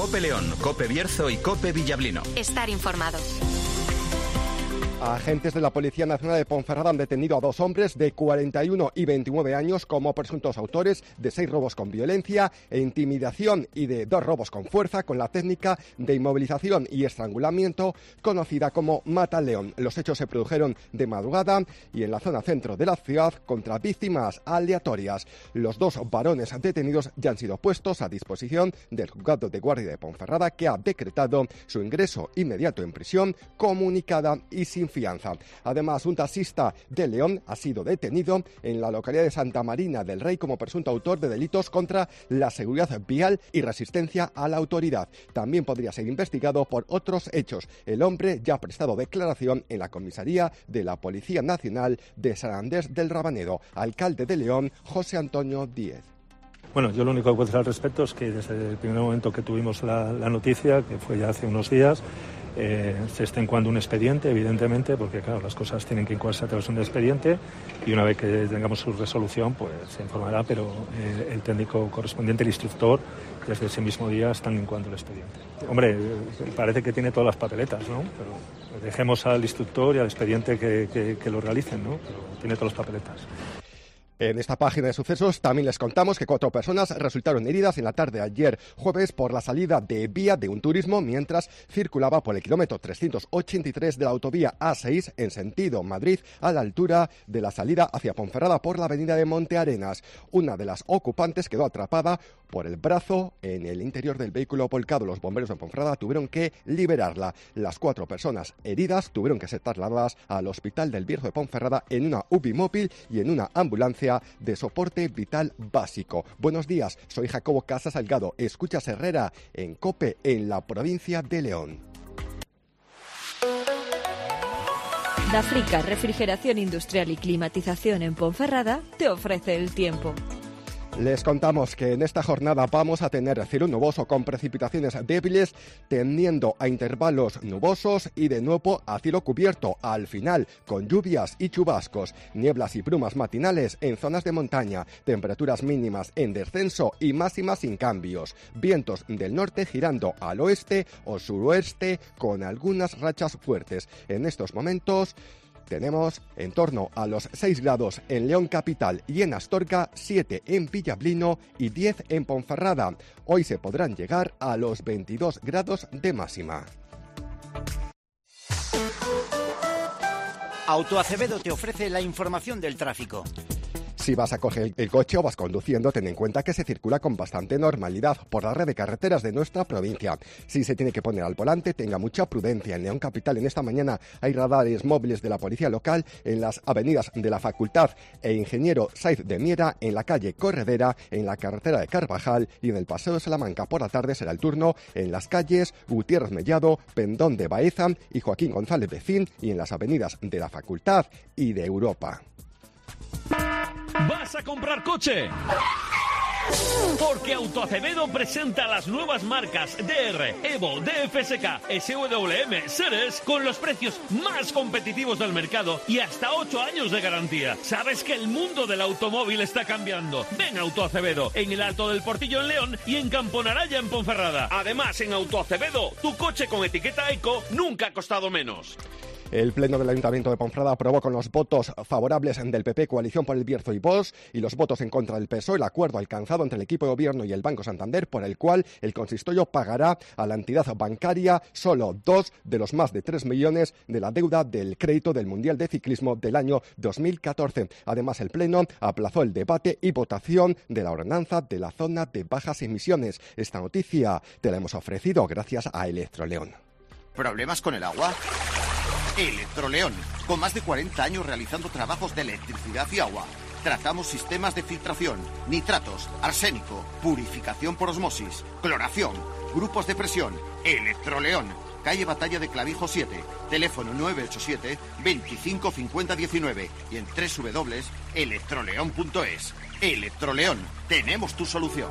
Cope León, Cope Bierzo y Cope Villablino. Estar informado. Agentes de la Policía Nacional de Ponferrada han detenido a 2 hombres de 41 y 29 años como presuntos autores de 6 robos con violencia e intimidación y de 2 robos con fuerza con la técnica de inmovilización y estrangulamiento conocida como mata-león. Los hechos se produjeron de madrugada y en la zona centro de la ciudad contra víctimas aleatorias. Los 2 varones detenidos ya han sido puestos a disposición del Juzgado de Guardia de Ponferrada, que ha decretado su ingreso inmediato en prisión comunicada y sin fianza. Además, un taxista de León ha sido detenido en la localidad de Santa Marina del Rey como presunto autor de delitos contra la seguridad vial y resistencia a la autoridad. También podría ser investigado por otros hechos. El hombre ya ha prestado declaración en la comisaría de la Policía Nacional de San Andrés del Rabanedo. Alcalde de León, José Antonio Díez. Bueno, yo lo único que puedo decir al respecto es que desde el primer momento que tuvimos la noticia, que fue ya hace unos días, se está incoando un expediente, evidentemente, porque claro, las cosas tienen que incoarse a través de un expediente y una vez que tengamos su resolución, pues se informará, pero el técnico correspondiente, el instructor, desde ese mismo día están incoando el expediente. Hombre, parece que tiene todas las papeletas, ¿no? Pero dejemos al instructor y al expediente que lo realicen, ¿no? Pero tiene todas las papeletas. En esta página de sucesos también les contamos que 4 personas resultaron heridas en la tarde de ayer jueves por la salida de vía de un turismo mientras circulaba por el kilómetro 383 de la autovía A6 en sentido Madrid, a la altura de la salida hacia Ponferrada por la avenida de Montearenas. Una de las ocupantes quedó atrapada por el brazo en el interior del vehículo volcado. Los bomberos de Ponferrada tuvieron que liberarla. Las 4 personas heridas tuvieron que ser trasladadas al Hospital del Bierzo de Ponferrada en una UBI móvil y en una ambulancia de soporte vital básico. Buenos días, soy Jacobo Casa Salgado. Escuchas Herrera en COPE en la provincia de León. Dafrica, refrigeración industrial y climatización en Ponferrada, te ofrece el tiempo. Les contamos que en esta jornada vamos a tener cielo nuboso con precipitaciones débiles tendiendo a intervalos nubosos y de nuevo a cielo cubierto al final con lluvias y chubascos, nieblas y brumas matinales en zonas de montaña, temperaturas mínimas en descenso y máximas sin cambios, vientos del norte girando al oeste o suroeste con algunas rachas fuertes. En estos momentos tenemos en torno a los 6 grados en León capital y en Astorga, 7 en Villablino y 10 en Ponferrada. Hoy se podrán llegar a los 22 grados de máxima. Autoacevedo te ofrece la información del tráfico. Si vas a coger el coche o vas conduciendo, ten en cuenta que se circula con bastante normalidad por la red de carreteras de nuestra provincia. Si se tiene que poner al volante, tenga mucha prudencia. En León capital en esta mañana hay radares móviles de la policía local en las avenidas de la Facultad e Ingeniero Saiz de Miera, en la calle Corredera, en la carretera de Carvajal y en el Paseo de Salamanca. Por la tarde será el turno en las calles Gutiérrez Mellado, Pendón de Baeza y Joaquín González de Cin y en las avenidas de la Facultad y de Europa. ¿Vas a comprar coche? Porque Autoacevedo presenta las nuevas marcas DR, Evo, DFSK, SWM, Ceres con los precios más competitivos del mercado y hasta 8 años de garantía. ¿Sabes que el mundo del automóvil está cambiando? Ven a Autoacevedo en el Alto del Portillo en León y en Camponaraya en Ponferrada. Además, en Autoacevedo, tu coche con etiqueta Eco nunca ha costado menos. El Pleno del Ayuntamiento de Ponferrada aprobó con los votos favorables del PP, Coalición por el Bierzo y Vox, y los votos en contra del PSOE el acuerdo alcanzado entre el equipo de gobierno y el Banco Santander, por el cual el consistorio pagará a la entidad bancaria solo 2 de los más de 3 millones de la deuda del crédito del Mundial de Ciclismo del año 2014. Además, el Pleno aplazó el debate y votación de la ordenanza de la zona de bajas emisiones. Esta noticia te la hemos ofrecido gracias a Electroleón. ¿Problemas con el agua? Electroleón, con más de 40 años realizando trabajos de electricidad y agua. Tratamos sistemas de filtración, nitratos, arsénico, purificación por osmosis, cloración, grupos de presión. Electroleón, calle Batalla de Clavijo 7, teléfono 987 25 50 19 y en www.electroleón.es. Electroleón, tenemos tu solución.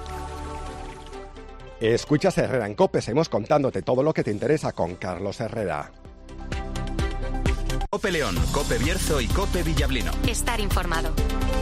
Escuchas Herrera en COPE, seguimos contándote todo lo que te interesa con Carlos Herrera. Cope León, Cope Bierzo y Cope Villablino. Estar informado.